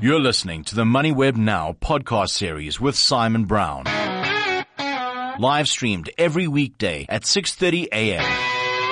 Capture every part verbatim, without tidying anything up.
You're listening to the MoneyWeb Now podcast series with Simon Brown. Live streamed every weekday at six thirty a.m.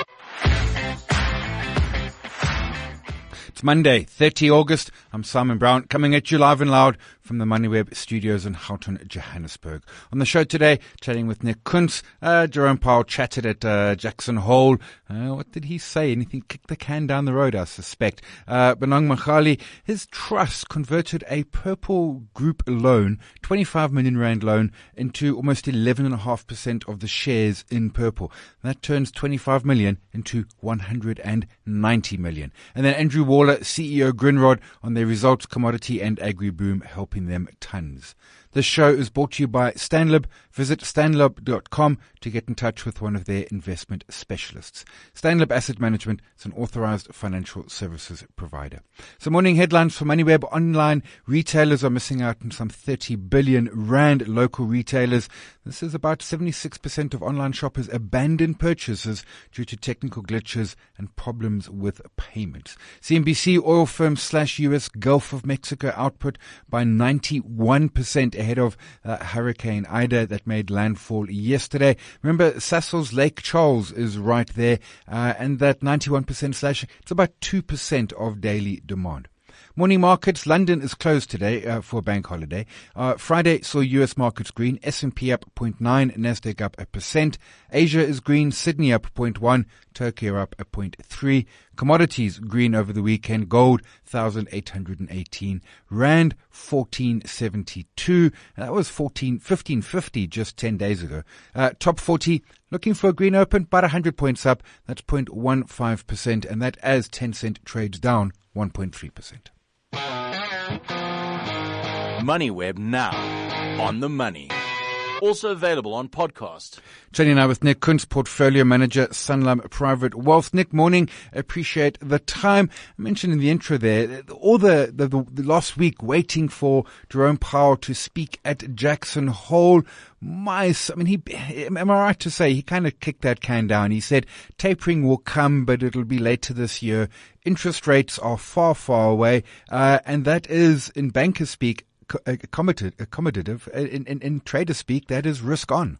It's Monday, the thirtieth of August. I'm Simon Brown, coming at you live and loud from the MoneyWeb studios in Houghton, Johannesburg. On the show today, chatting with Nick Kuntz. Uh, Jerome Powell chatted at uh, Jackson Hole. Uh, what did he say? Anything? Kick the can down the road, I suspect. Uh, Bonang Magali, his trust converted a Purple Group loan, twenty-five million rand loan, into almost eleven point five percent of the shares in Purple. That turns twenty-five million into one hundred ninety million. And then Andrew Waller, C E O Grindrod, on their results, commodity and agri-boom, helping them tons. This show is brought to you by Stanlib. Visit stanlib dot com to get in touch with one of their investment specialists. Stanlib Asset Management is an authorized financial services provider. So morning headlines for MoneyWeb. Online retailers are missing out on some thirty billion rand. Local retailers. This is about seventy-six percent of online shoppers abandon purchases due to technical glitches and problems with payments. C N B C oil firm slash U S Gulf of Mexico output by ninety-one percent ahead of uh, Hurricane Ida that made landfall yesterday. Remember, Sasol's Lake Charles is right there, uh, and that ninety-one percent slash, it's about two percent of daily demand. Morning markets. London is closed today uh, for a bank holiday. Uh, Friday saw U S markets green. S and P up zero point nine, Nasdaq up a percent. Asia is green. Sydney up zero point one, Tokyo up zero point three. Commodities green over the weekend. Gold one thousand eight hundred eighteen rand, fourteen seventy-two. That was fourteen fifteen fifty just ten days ago. Uh, top forty looking for a green open, about one hundred points up. That's zero point one five percent, and that as Tencent trades down one point three percent. MoneyWeb Now, on the money. Also available on podcast. Chatting now with Nick Kuntz, Portfolio Manager, Sanlam Private Wealth. Nick, morning. Appreciate the time. I mentioned in the intro there, all the, the, the last week waiting for Jerome Powell to speak at Jackson Hole. My, I mean, he, am I right to say he kind of kicked that can down? He said tapering will come, but it'll be later this year. Interest rates are far, far away. Uh, and that is, in banker speak, accommodative. In, in, in trader speak, that is risk on.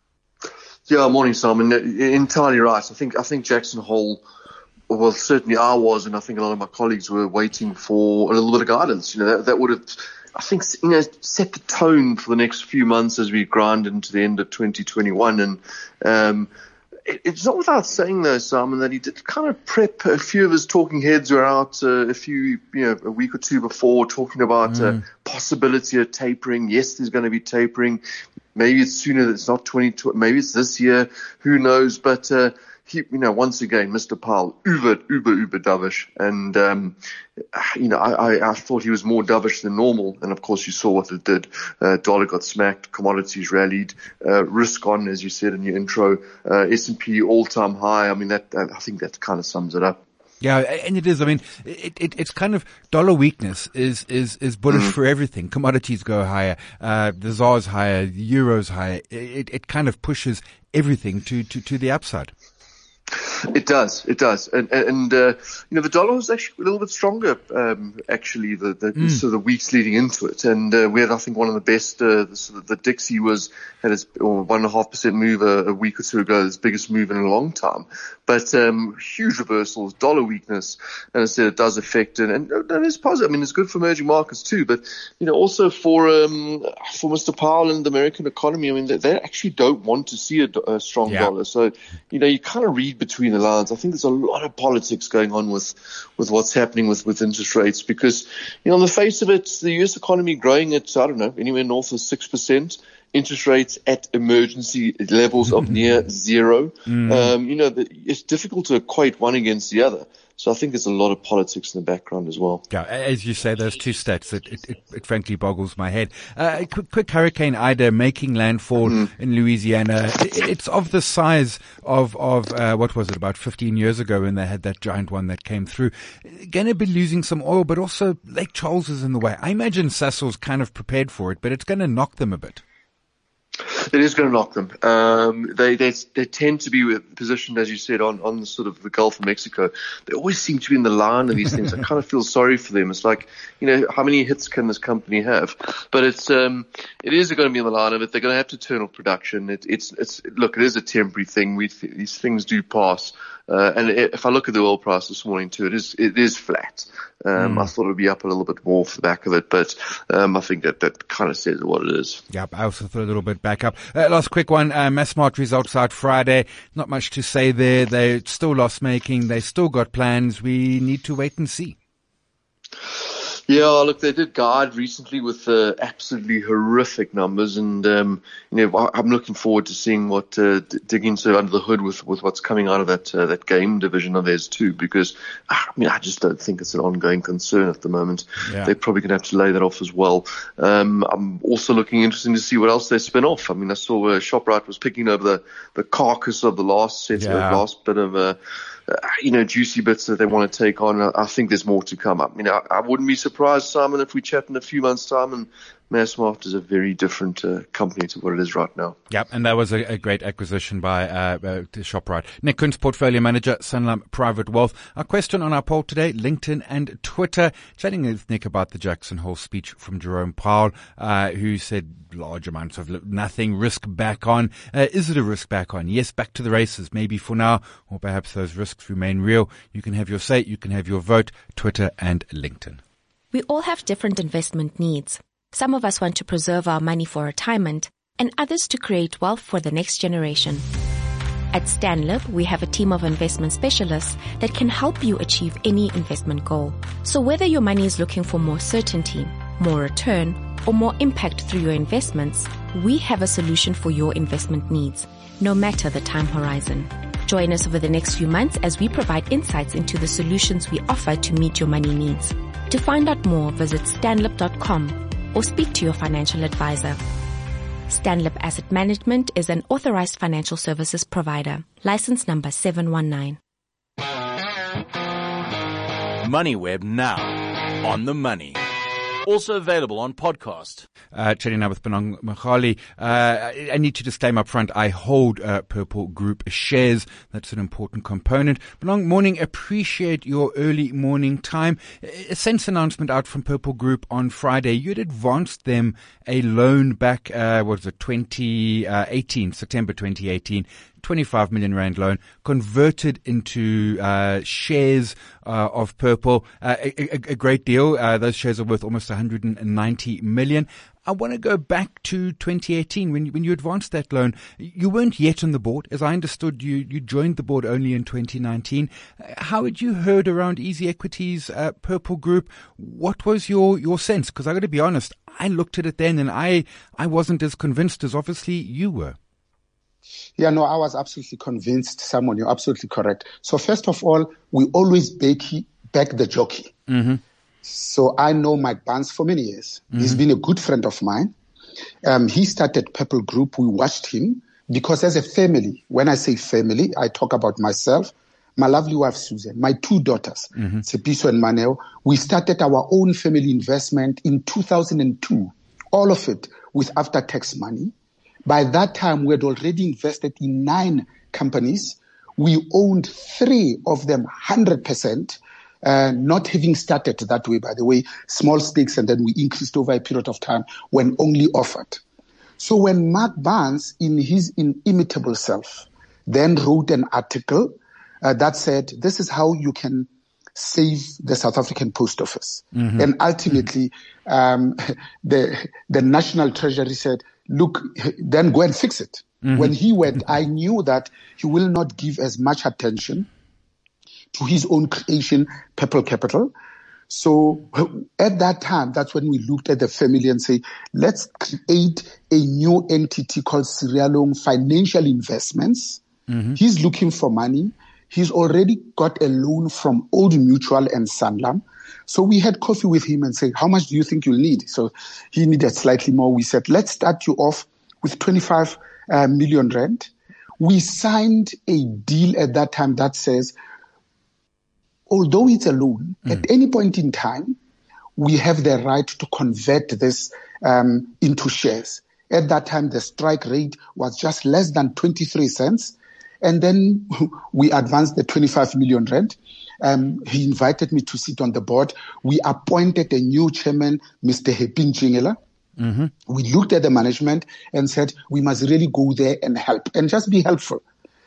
Yeah, morning, Simon. Entirely right. I think I think Jackson Hole, well, certainly I was, and I think a lot of my colleagues were waiting for a little bit of guidance. You know, that, that would have, I think, you know, set the tone for the next few months as we grind into the end of twenty twenty-one. And um, it, it's not without saying, though, Simon, that he did kind of prep. A few of his talking heads were out uh, a few, you know, a week or two before, talking about mm. uh, possibility of tapering. Yes, there's going to be tapering. Maybe it's sooner. It's not twenty twenty. Maybe it's this year. Who knows? But uh, he, you know, once again, Mister Powell, uber, uber, uber dovish, and um, you know, I, I, I thought he was more dovish than normal. And of course, you saw what it did. Uh, dollar got smacked, commodities rallied, uh, risk on, as you said in your intro. Uh, S and P all-time high. I mean, that, that I think that kind of sums it up. Yeah, and it is. I mean, it, it, it's kind of dollar weakness is, is, is bullish mm. for everything. Commodities go higher, uh, the Z A R's higher, the Euro's higher. It, it kind of pushes everything to, to, to the upside. It does, it does, and and uh, you know, the dollar was actually a little bit stronger, um, actually the the, mm. sort of the weeks leading into it, and uh, we had, I think, one of the best. Uh, the, sort of the Dixie was had its or one and a half percent move a, a week or two ago, its biggest move in a long time. But um, huge reversals, dollar weakness, and I said it does affect it, and, and it's positive. I mean, it's good for emerging markets too, but you know, also for um, for Mister Powell and the American economy. I mean, they, they actually don't want to see a, a strong yeah. dollar, so you know, you kind of read between the lines. I think there's a lot of politics going on with, with what's happening with, with interest rates because, you know, on the face of it, the U S economy growing at, I don't know, anywhere north of six percent, interest rates at emergency levels of near zero. Mm. Um, you know, it's difficult to equate one against the other. So I think there's a lot of politics in the background as well. Yeah, as you say, those two stats, it, it, it, it frankly boggles my head. Uh, quick, quick Hurricane Ida making landfall mm. in Louisiana. It, it's of the size of, of, uh, what was it, about fifteen years ago when they had that giant one that came through. Going to be losing some oil, but also Lake Charles is in the way. I imagine Sasol's kind of prepared for it, but it's going to knock them a bit. It is going to knock them. Um, they, they they tend to be positioned, as you said, on, on the sort of the Gulf of Mexico. They always seem to be in the line of these things. I kind of feel sorry for them. It's like, you know, how many hits can this company have? But it's um, it is going to be in the line of it. They're going to have to turn off production. It, it's it's look, it is a temporary thing. We these things do pass. Uh, and if I look at the oil price this morning too, it is it is flat. Um, mm. I thought it would be up a little bit more for the back of it, but um, I think that that kind of says what it is. Yep, I also thought a little bit back up. Uh, last quick one, uh, Massmart results out Friday. Not much to say there. They're still loss-making. They still got plans. We need to wait and see. Yeah, look, they did guide recently with uh, absolutely horrific numbers, and um, you know, I'm looking forward to seeing what uh, digging sort of under the hood with, with what's coming out of that uh, that game division of theirs too. Because I mean, I just don't think it's an ongoing concern at the moment. Yeah. They're probably going to have to lay that off as well. Um, I'm also looking interesting to see what else they spin off. I mean, I saw uh, Shoprite was picking over the, the carcass of the last set, yeah. uh, last bit of. Uh, Uh, you know, juicy bits that they want to take on. I think there's more to come up. You know, I, I wouldn't be surprised, Simon, if we chat in a few months' time and Massmart is a very different uh, company to what it is right now. Yep, and that was a, a great acquisition by uh, uh, Shoprite. Nick Kuntz, Portfolio Manager, Sanlam Private Wealth. Our question on our poll today, LinkedIn and Twitter. Chatting with Nick about the Jackson Hole speech from Jerome Powell, uh, who said large amounts of nothing, risk back on. Uh, is it a risk back on? Yes, back to the races, maybe for now, or perhaps those risks remain real. You can have your say, you can have your vote, Twitter and LinkedIn. We all have different investment needs. Some of us want to preserve our money for retirement, and others to create wealth for the next generation. At Stanlib, we have a team of investment specialists that can help you achieve any investment goal. So whether your money is looking for more certainty, more return, or more impact through your investments, we have a solution for your investment needs, no matter the time horizon. Join us over the next few months as we provide insights into the solutions we offer to meet your money needs. To find out more, visit stanlib dot com or speak to your financial advisor. Stanlib Asset Management is an authorized financial services provider. License number seven one nine. MoneyWeb now. On the money. Also available on podcast. Uh, chatting now with Bonang Mohale. Uh, I need to disclaim up front, I hold uh, Purple Group shares. That's an important component. Bonang, morning. Appreciate your early morning time. A sense announcement out from Purple Group on Friday. You had advanced them a loan back, uh, what was it, twenty eighteen, September twenty eighteen. twenty-five million rand loan converted into uh, shares uh, of Purple. Uh, a, a, a great deal. Uh, those shares are worth almost one hundred ninety million. I want to go back to twenty eighteen when you, when you advanced that loan. You weren't yet on the board, as I understood. You you joined the board only in twenty nineteen. How had you heard around Easy Equities, uh, Purple Group? What was your your sense? Because I got to be honest, I looked at it then and I I wasn't as convinced as obviously you were. Yeah, no, I was absolutely convinced, Simon. You're absolutely correct. So first of all, we always back, back the jockey. Mm-hmm. So I know Mike Barnes for many years. Mm-hmm. He's been a good friend of mine. Um, he started Purple Group. We watched him because as a family, when I say family, I talk about myself, my lovely wife, Susan, my two daughters, mm-hmm. Sepiso and Maneo. We started our own family investment in two thousand two, all of it with after-tax money. By that time, we had already invested in nine companies. We owned three of them one hundred percent, uh, not having started that way, by the way, small stakes, and then we increased over a period of time when only offered. So when Mark Barnes, in his inimitable self, then wrote an article uh, that said, this is how you can save the South African Post Office. Mm-hmm. And ultimately, um, the the National Treasury said, look, then go and fix it. Mm-hmm. When he went, I knew that he will not give as much attention to his own creation, Purple Capital. So at that time, that's when we looked at the family and say, let's create a new entity called Sirialong Financial Investments. Mm-hmm. He's looking for money. He's already got a loan from Old Mutual and Sanlam. So we had coffee with him and said, how much do you think you'll need? So he needed slightly more. We said, let's start you off with twenty-five uh, million rand. We signed a deal at that time that says, although it's a loan, mm. at any point in time, we have the right to convert this um, into shares. At that time, the strike rate was just less than twenty-three cents. And then we advanced the twenty-five million rand. Um, he invited me to sit on the board. We appointed a new chairman, Mister Heping Chingela. Mm-hmm. We looked at the management and said, we must really go there and help and just be helpful.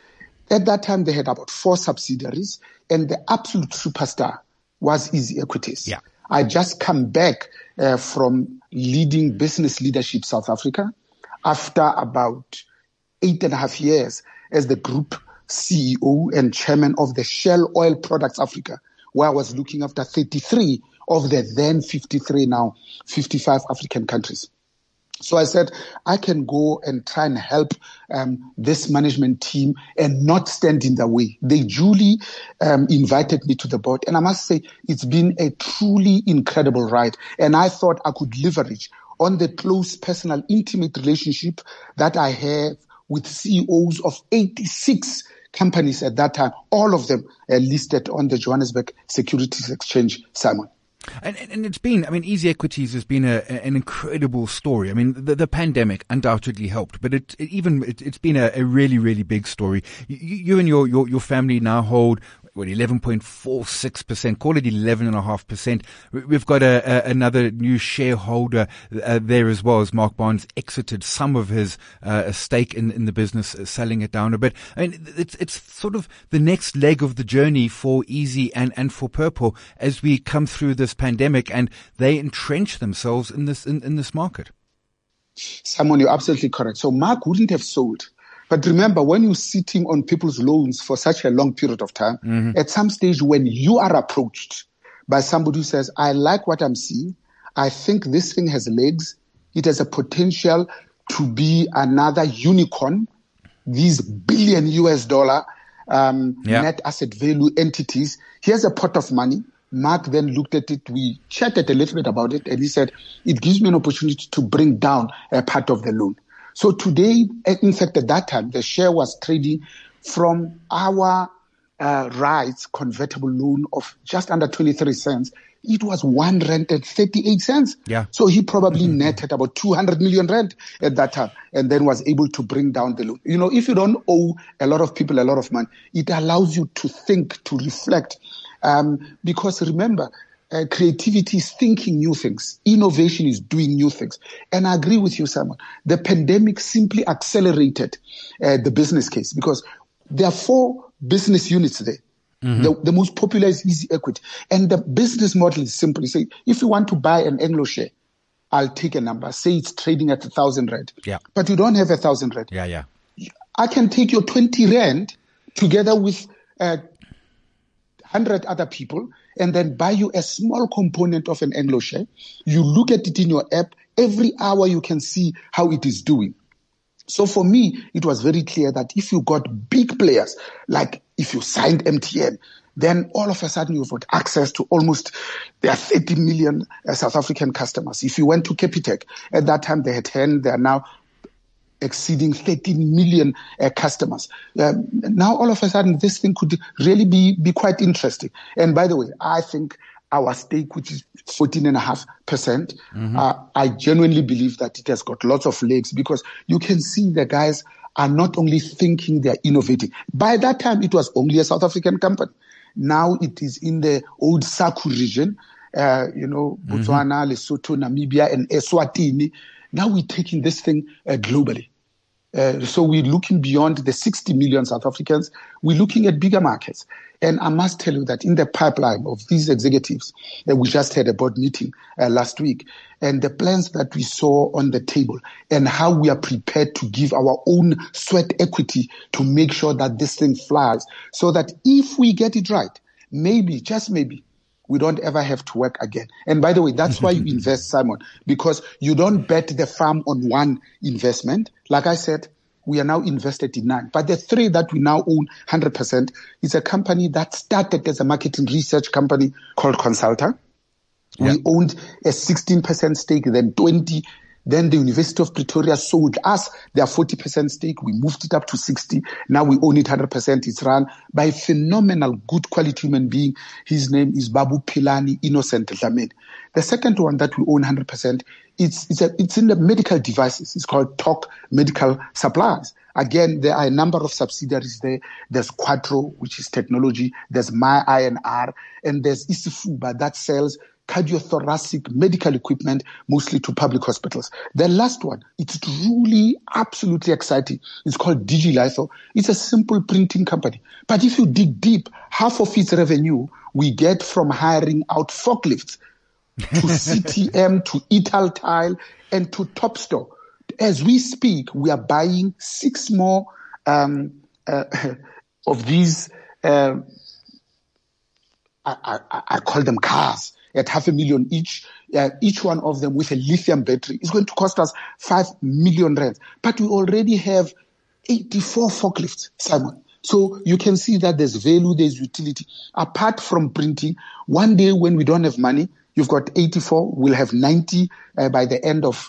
At that time, they had about four subsidiaries, and the absolute superstar was Easy Equities. Yeah. I just come back uh, from leading Business Leadership South Africa after about eight and a half years as the group C E O and chairman of the Shell Oil Products Africa, where I was looking after thirty-three of the then fifty-three, now fifty-five African countries. So I said, I can go and try and help um, this management team and not stand in the way. They duly um, invited me to the board. And I must say, it's been a truly incredible ride. And I thought I could leverage on the close, personal, intimate relationship that I have with C E Os of eighty-six companies at that time. All of them are listed on the Johannesburg Securities Exchange, Simon. And, and it's been, I mean, Easy Equities has been a, an incredible story. I mean, the, the pandemic undoubtedly helped, but it, it even, it, it's been a, a really, really big story. You, you and your, your, your family now hold, what, eleven point four six percent, call it eleven point five percent. We've got a, a, another new shareholder uh, there as well, as Mark Barnes exited some of his uh, stake in, in the business, uh, selling it down a bit. I mean, it's, it's sort of the next leg of the journey for Easy and, and for Purple as we come through this pandemic and they entrench themselves in this, in, in this market. Simon, you're absolutely correct. So Mark wouldn't have sold. But remember, when you're sitting on people's loans for such a long period of time, mm-hmm. at some stage when you are approached by somebody who says, I like what I'm seeing, I think this thing has legs, it has a potential to be another unicorn, these billion U S dollar um, yeah. net asset value entities. Here's a pot of money. Mark then looked at it. We chatted a little bit about it, and he said, it gives me an opportunity to bring down a part of the loan. So today, in fact, at that time, the share was trading from our uh, rights convertible loan of just under twenty-three cents. It was one rand and thirty-eight cents. Yeah. So he probably mm-hmm. netted about two hundred million rand at that time and then was able to bring down the loan. You know, if you don't owe a lot of people a lot of money, it allows you to think, to reflect. Um, because remember, Uh, creativity is thinking new things. Innovation is doing new things. And I agree with you, Simon. The pandemic simply accelerated uh, the business case because there are four business units there. Mm-hmm. The, the most popular is Easy Equity. And the business model is simple. You say, if you want to buy an Anglo share, I'll take a number. Say it's trading at a thousand rand. Yeah. But you don't have a thousand rand. Yeah, yeah. I can take your twenty rand together with uh, hundred other people and then buy you a small component of an Anglo share. You look at it in your app. Every hour you can see how it is doing. So for me, it was very clear that if you got big players, like if you signed M T N, then all of a sudden you've got access to almost, there are thirty million uh, South African customers. If you went to Capitec, at that time they had ten, they are now exceeding thirteen million uh, customers. Um, now, all of a sudden, this thing could really be, be quite interesting. And by the way, I think our stake, which is fourteen point five percent, mm-hmm. uh, I genuinely believe that it has got lots of legs because you can see the guys are not only thinking, they're innovating. By that time, it was only a South African company. Now it is in the old SACU region, uh, you know, Botswana, mm-hmm. Lesotho, Namibia, and Eswatini. Now we're taking this thing uh, globally. Uh, so we're looking beyond the sixty million South Africans. We're looking at bigger markets. And I must tell you that in the pipeline of these executives, uh, we just had a board meeting uh, last week, and the plans that we saw on the table and how we are prepared to give our own sweat equity to make sure that this thing flies, so that if we get it right, maybe, just maybe, we don't ever have to work again. And by the way, that's why you invest, Simon, because you don't bet the farm on one investment. Like I said, we are now invested in nine. But the three that we now own one hundred percent is a company that started as a marketing research company called Consulta. Yeah. We owned a sixteen percent stake, then twenty, Then the University of Pretoria sold us their forty percent stake. We moved it up to sixty. Now we own it one hundred percent. It's run by a phenomenal, good quality human being. His name is Babu Pilani Innocent Dlamini. The second one that we own one hundred percent, it's, it's, a, it's in the medical devices. It's called T O C Medical Supplies. Again, there are a number of subsidiaries there. There's Quattro, which is technology. There's My I N R. And there's Isifuba that sells cardiothoracic medical equipment, mostly to public hospitals. The last one, it's really absolutely exciting. It's called DigiLitho. It's a simple printing company. But if you dig deep, half of its revenue we get from hiring out forklifts to C T M, to Italtile, and to Topstore. As we speak, we are buying six more um, uh, of these, uh, I, I, I call them cars, at half a million each, uh, each one of them with a lithium battery. It's going to cost us five million rands. But we already have eighty-four forklifts, Simon. So you can see that there's value, there's utility. Apart from printing, one day when we don't have money, you've got eighty-four, we'll have ninety uh, by the end of,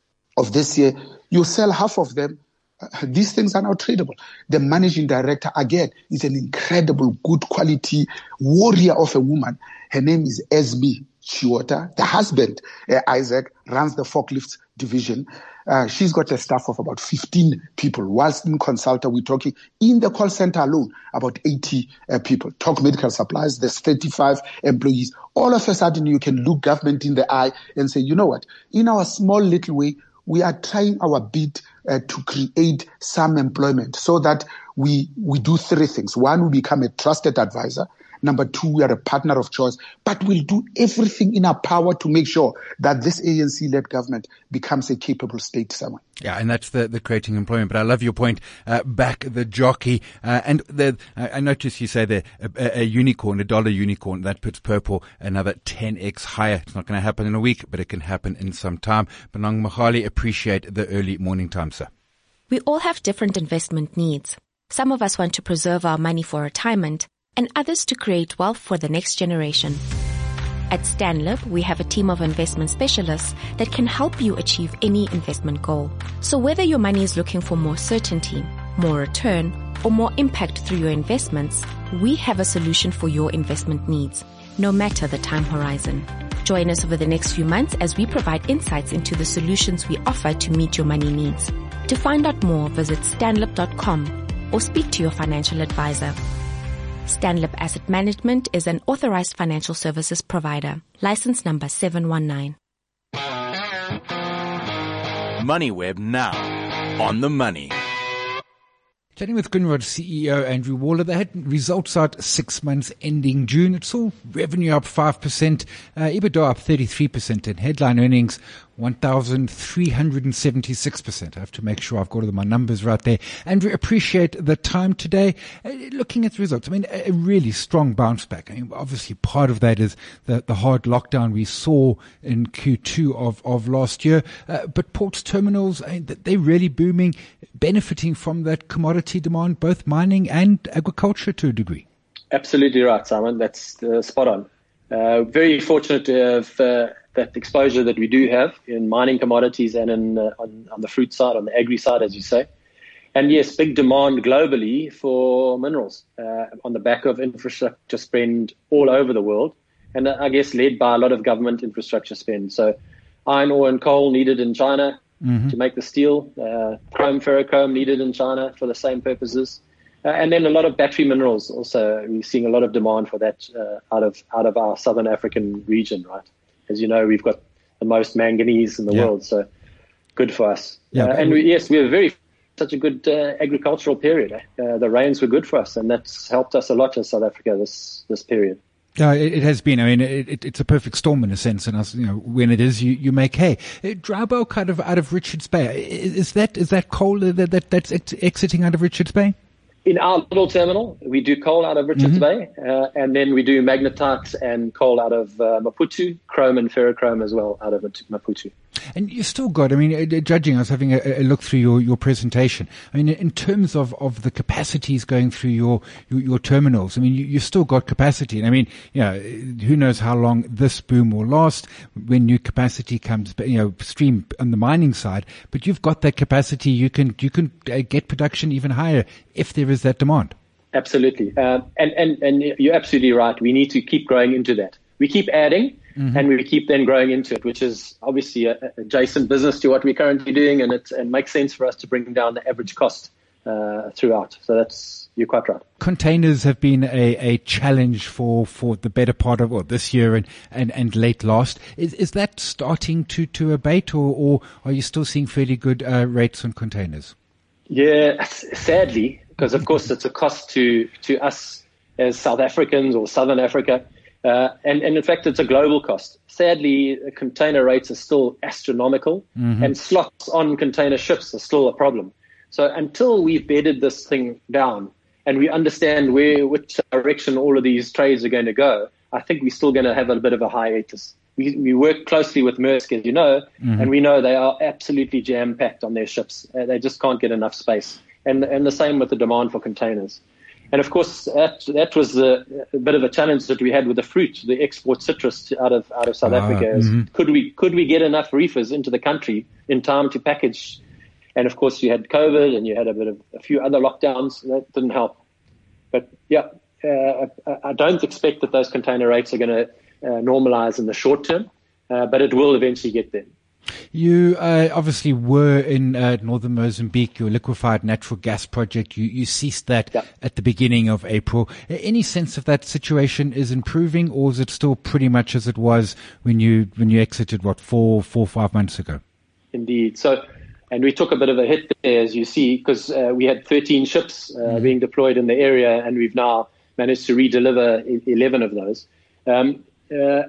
of this year. You sell half of them. Uh, these things are now tradable. The managing director, again, is an incredible, good quality warrior of a woman. Her name is Esme Chiota. The husband, uh, Isaac, runs the forklifts division. Uh, she's got a staff of about fifteen people. Whilst in Consulta, we're talking in the call center alone, about eighty uh, people. Talk Medical Supplies, there's thirty-five employees. All of a sudden, you can look government in the eye and say, you know what? In our small little way, we are trying our bit uh, to create some employment so that we we do three things. One, we become a trusted advisor. Number two, we are a partner of choice, but we'll do everything in our power to make sure that this A N C-led government becomes a capable state somewhere. Yeah, and that's the, the creating employment. But I love your point, uh, back the jockey. Uh, and the, I noticed you say there, a, a unicorn, a dollar unicorn, that puts Purple another ten x higher. It's not going to happen in a week, but it can happen in some time. Bonang Mohali, appreciate the early morning time, sir. We all have different investment needs. Some of us want to preserve our money for retirement, and others to create wealth for the next generation. At Stanlib, we have a team of investment specialists that can help you achieve any investment goal. So whether your money is looking for more certainty, more return, or more impact through your investments, we have a solution for your investment needs, no matter the time horizon. Join us over the next few months as we provide insights into the solutions we offer to meet your money needs. To find out more, visit stanlib dot com or speak to your financial advisor. Stanlib Asset Management is an authorized financial services provider. License number seven one nine. MoneyWeb now. On the money. Chatting with Grindrod C E O Andrew Waller. They had results out six months ending June. It's all revenue up five percent, uh, EBITDA up thirty-three percent, and headline earnings one thousand three hundred seventy-six percent. I have to make sure I've got all my numbers right there. Andrew, appreciate the time today. Uh, looking at the results, I mean, a, a really strong bounce back. I mean, obviously part of that is the, the hard lockdown we saw in Q two of, of last year. Uh, but ports, terminals, I mean, they're really booming, benefiting from that commodity demand, both mining and agriculture to a degree. Absolutely right, Simon. That's uh, spot on. Uh, very fortunate to have uh, that exposure that we do have in mining commodities and in, uh, on, on the fruit side, on the agri side, as you say. And yes, big demand globally for minerals uh, on the back of infrastructure spend all over the world. And uh, I guess led by a lot of government infrastructure spend. So iron ore and coal needed in China mm-hmm. to make the steel, uh, chrome, ferrochrome needed in China for the same purposes. Uh, and then a lot of battery minerals also. We're seeing a lot of demand for that uh, out of out of our Southern African region, right? As you know, we've got the most manganese in the yeah. world, so good for us. Yeah, uh, and we, yes, we have very such a good uh, agricultural period. Uh, the rains were good for us, and that's helped us a lot in South Africa this this period. Yeah, it, it has been. I mean, it, it, it's a perfect storm in a sense, and us, you know, when it is, you, you make hay. Uh, dry bulk out of out of Richards Bay, is, is that is that coal that, that that's ex- exiting out of Richards Bay? In our little terminal, we do coal out of Richards mm-hmm. Bay, uh, and then we do magnetite and coal out of uh, Maputo, chrome and ferrochrome as well out of Maputo. And you still got, I mean, uh, judging, I was having a, a look through your, your presentation. I mean, in terms of, of the capacities going through your, your, your terminals, I mean, you, you still got capacity. And I mean, you know, who knows how long this boom will last when new capacity comes, you know, stream on the mining side, but you've got that capacity. You can, you can uh, get production even higher if there is that demand. Absolutely. Uh, and, and, and you're absolutely right. We need to keep growing into that. We keep adding mm-hmm. and we keep then growing into it, which is obviously a, a adjacent business to what we're currently doing. And it, it makes sense for us to bring down the average cost uh, throughout. So that's, you're quite right. Containers have been a, a challenge for, for the better part of well, this year and, and, and late last. Is, is that starting to, to abate or, or are you still seeing fairly good uh, rates on containers? Yeah, sadly, because of course it's a cost to, to us as South Africans or Southern Africa. Uh, and, and in fact, it's a global cost. Sadly, container rates are still astronomical mm-hmm. and slots on container ships are still a problem. So until we've bedded this thing down and we understand where, which direction all of these trades are going to go, I think we're still going to have a bit of a hiatus. We, we work closely with Maersk, as you know, mm-hmm. and we know they are absolutely jam-packed on their ships. Uh, they just can't get enough space. And, and the same with the demand for containers. And of course, that, that was a, a bit of a challenge that we had with the fruit, the export citrus out of out of South ah, Africa. Is mm-hmm. Could we could we get enough reefers into the country in time to package? And of course, you had COVID and you had a bit of a few other lockdowns. That didn't help. But yeah, uh, I don't expect that those container rates are going to uh, normalize in the short term, uh, but it will eventually get there. You uh, obviously were in uh, northern Mozambique, your liquefied natural gas project. You, you ceased that yeah. at the beginning of April. Any sense of that situation is improving, or is it still pretty much as it was when you when you exited, what, four, four, five months ago? Indeed. So, and we took a bit of a hit there, as you see, because uh, we had thirteen ships uh, mm. being deployed in the area, and we've now managed to redeliver eleven of those. Um, uh,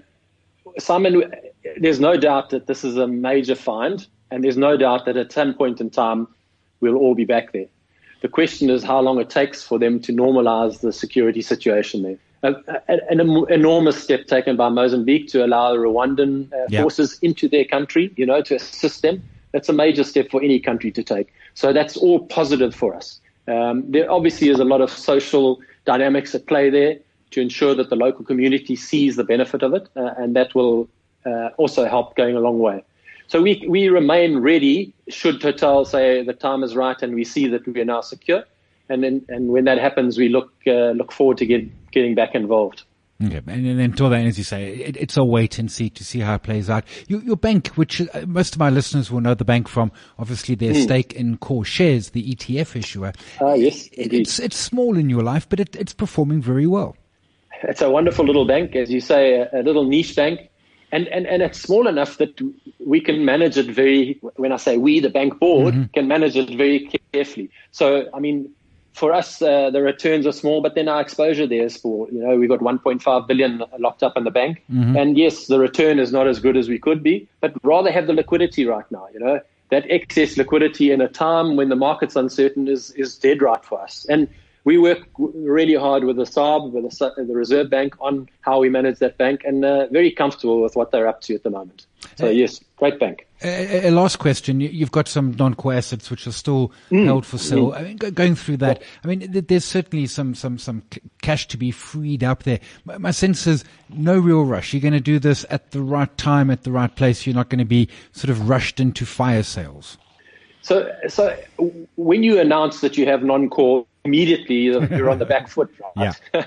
Simon, there's no doubt that this is a major find, and there's no doubt that at some point in time, we'll all be back there. The question is how long it takes for them to normalize the security situation there. A, a, an enormous step taken by Mozambique to allow the Rwandan uh, yep. forces into their country, you know, to assist them. That's a major step for any country to take. So that's all positive for us. Um, there obviously is a lot of social dynamics at play there to ensure that the local community sees the benefit of it, uh, and that will uh, also help going a long way. So we we remain ready should Total say the time is right and we see that we are now secure. And then, and when that happens, we look uh, look forward to get, getting back involved. Okay, and then until then, as you say, it, it's a wait and see to see how it plays out. Your, your bank, which uh, most of my listeners will know the bank from, obviously their mm. stake in Core Shares, the E T F issuer. Ah, uh, yes, indeed. It's it's small in your life, but it, it's performing very well. It's a wonderful little bank, as you say, a, a little niche bank. And, and, and it's small enough that we can manage it very, when I say we, the bank board, mm-hmm. can manage it very carefully. So, I mean, for us, uh, the returns are small, but then our exposure there is for, you know, we've got one point five billion locked up in the bank. Mm-hmm. And yes, the return is not as good as we could be, but rather have the liquidity right now, you know. That excess liquidity in a time when the market's uncertain is, is dead right for us. And we work really hard with the S A R B, with the, the Reserve Bank, on how we manage that bank, and uh, very comfortable with what they're up to at the moment. So, yes, great bank. A, a last question. You've got some non-core assets which are still mm. held for sale. Mm. I mean, going through that, I mean, there's certainly some, some, some cash to be freed up there. My sense is no real rush. You're going to do this at the right time, at the right place. You're not going to be sort of rushed into fire sales. So, so when you announce that you have non-core, immediately you're on the back foot, right? Yeah.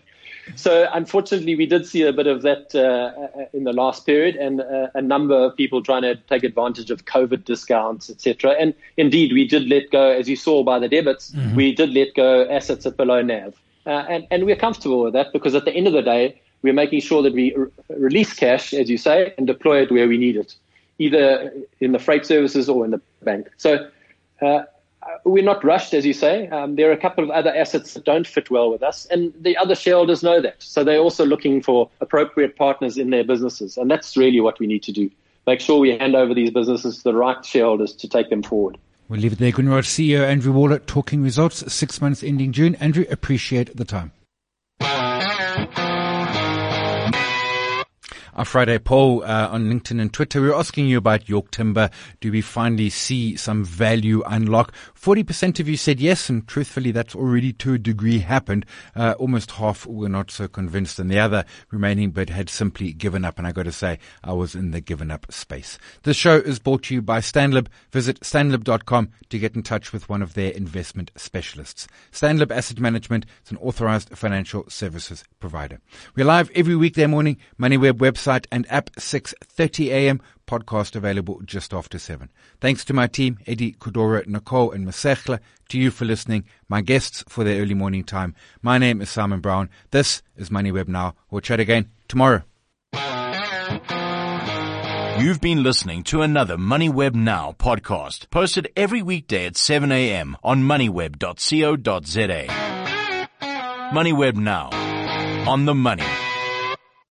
So unfortunately, we did see a bit of that uh, in the last period, and uh, a number of people trying to take advantage of COVID discounts, et cetera. And indeed, we did let go, as you saw by the debits, mm-hmm. we did let go assets at below N A V. Uh, and, and we're comfortable with that because at the end of the day, we're making sure that we re- release cash, as you say, and deploy it where we need it, either in the freight services or in the bank. So uh, we're not rushed, as you say. Um, there are a couple of other assets that don't fit well with us, and the other shareholders know that. So they're also looking for appropriate partners in their businesses, and that's really what we need to do. Make sure we hand over these businesses to the right shareholders to take them forward. We'll leave it there. Grindrod C E O Andrew Waller talking results, six months ending June. Andrew, appreciate the time. Our Friday poll uh, on LinkedIn and Twitter, we were asking you about York Timber. Do we finally see some value unlock? forty percent of you said yes, and truthfully, that's already to a degree happened. Uh, almost half were not so convinced, and the other remaining bit had simply given up. And I got to say, I was in the given up space. This show is brought to you by Stanlib. Visit stanlib dot com to get in touch with one of their investment specialists. Stanlib Asset Management is an authorized financial services provider. We're live every weekday morning, MoneyWeb website and app, six thirty a.m. Podcast available just after seven. Thanks to my team, Eddie, Kudora, Nicole and Masechla, to you for listening, my guests for their early morning time. My name is Simon Brown. This is MoneyWeb Now. We'll chat again tomorrow. You've been listening to another MoneyWeb Now podcast, posted every weekday at seven a.m. on moneyweb dot co dot za. MoneyWeb Now, on the money.